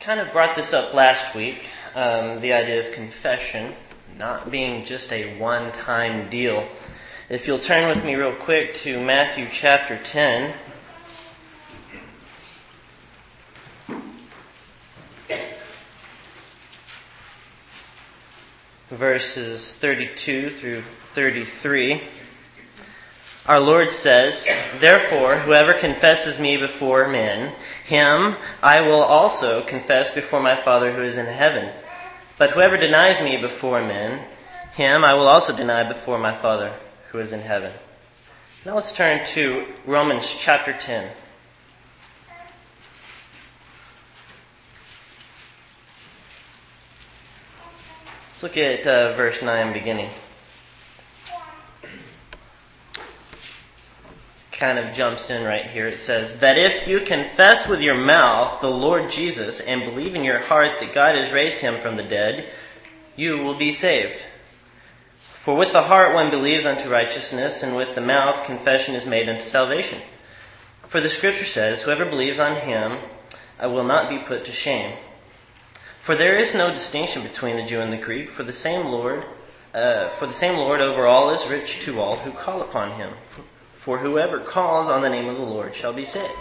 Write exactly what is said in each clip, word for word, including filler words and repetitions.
kind of brought this up last week, um, the idea of confession not being just a one-time deal. If you'll turn with me real quick to Matthew chapter ten. Verses thirty-two through thirty-three. Our Lord says, "Therefore, whoever confesses me before men, him I will also confess before my Father who is in heaven. But whoever denies me before men, him I will also deny before my Father who is in heaven." Now let's turn to Romans chapter ten. Let's look at uh, verse nine beginning. Kind of jumps in right here. It says, "That if you confess with your mouth the Lord Jesus and believe in your heart that God has raised him from the dead, you will be saved. For with the heart one believes unto righteousness, and with the mouth confession is made unto salvation. For the Scripture says, whoever believes on him will not be put to shame. For there is no distinction between the Jew and the Greek, for the same Lord, uh, for the same Lord over all is rich to all who call upon him. For whoever calls on the name of the Lord shall be saved."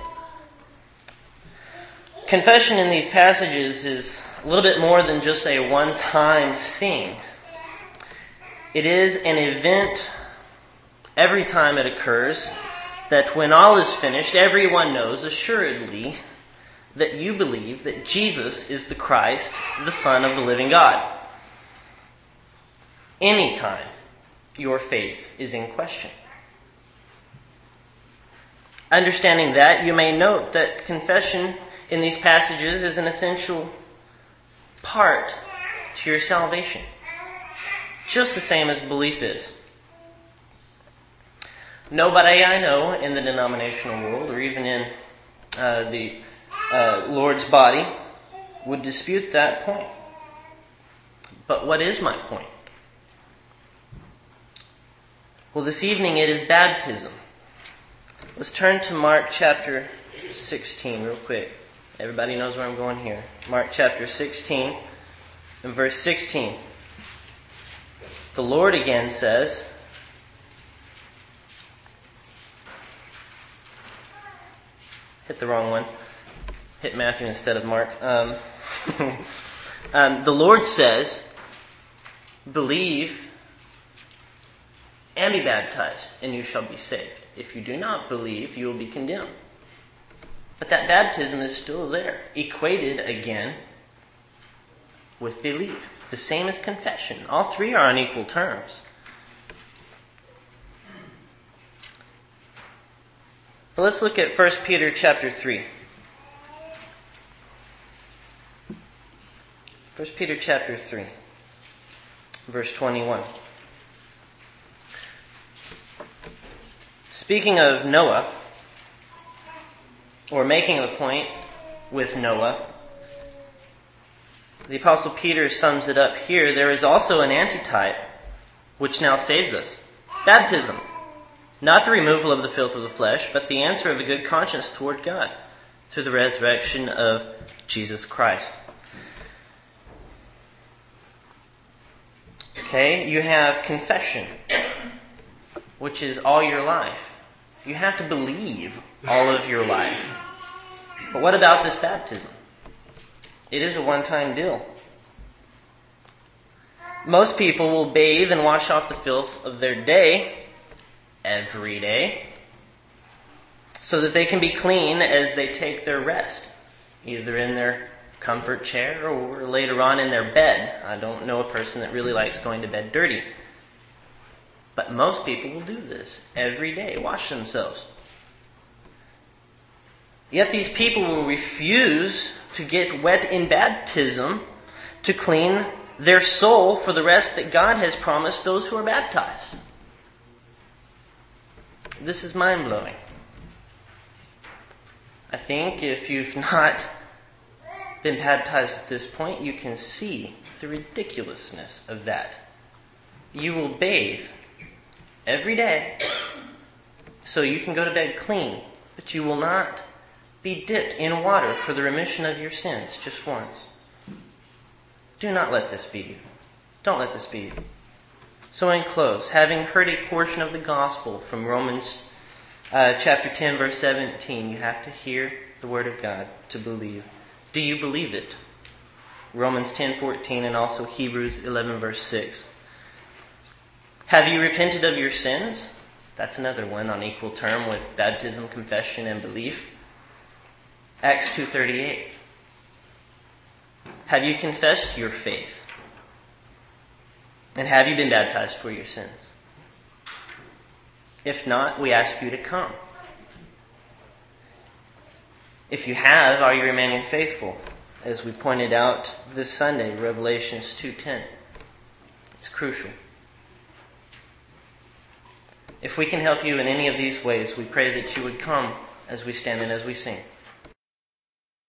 Confession in these passages is a little bit more than just a one-time thing. It is an event every time it occurs that when all is finished, everyone knows assuredly that you believe that Jesus is the Christ, the Son of the living God. Anytime your faith is in question. Understanding that, you may note that confession in these passages is an essential part to your salvation. Just the same as belief is. Nobody I know in the denominational world or even in uh, the uh, Lord's body would dispute that point. But what is my point? Well, this evening it is baptism. Let's turn to Mark chapter sixteen real quick. Everybody knows where I'm going here. Mark chapter sixteen and verse sixteen. The Lord again says, hit the wrong one. Hit Matthew instead of Mark. Um, um, the Lord says, believe and be baptized, and you shall be saved. If you do not believe, you will be condemned. But that baptism is still there, equated again with belief. The same as confession. All three are on equal terms. But let's look at First Peter chapter three. First Peter chapter three, verse twenty-one. Speaking of Noah, or making a point with Noah, the Apostle Peter sums it up here. There is also an antitype which now saves us. Baptism. Not the removal of the filth of the flesh, but the answer of a good conscience toward God through the resurrection of Jesus Christ. Okay, you have confession, which is all your life. You have to believe all of your life. But what about this baptism? It is a one-time deal. Most people will bathe and wash off the filth of their day every day so that they can be clean as they take their rest, either in their comfort chair or later on in their bed. I don't know a person that really likes going to bed dirty. But most people will do this every day, wash themselves. Yet these people will refuse to get wet in baptism to clean their soul for the rest that God has promised those who are baptized. This is mind-blowing. I think if you've not been baptized at this point, you can see the ridiculousness of that. You will bathe every day so you can go to bed clean, but you will not be dipped in water for the remission of your sins just once. Do not let this be you. Don't let this be you. So in close, having heard a portion of the gospel from Romans uh, chapter ten, verse seventeen, you have to hear the word of God to believe. Do you believe it? Romans ten fourteen and also Hebrews eleven, verse six. Have you repented of your sins? That's another one on equal term with baptism, confession, and belief. Acts two thirty-eight. Have you confessed your faith? And have you been baptized for your sins? If not, we ask you to come. If you have, are you remaining faithful? As we pointed out this Sunday, Revelations two ten. It's crucial. If we can help you in any of these ways, we pray that you would come as we stand and as we sing.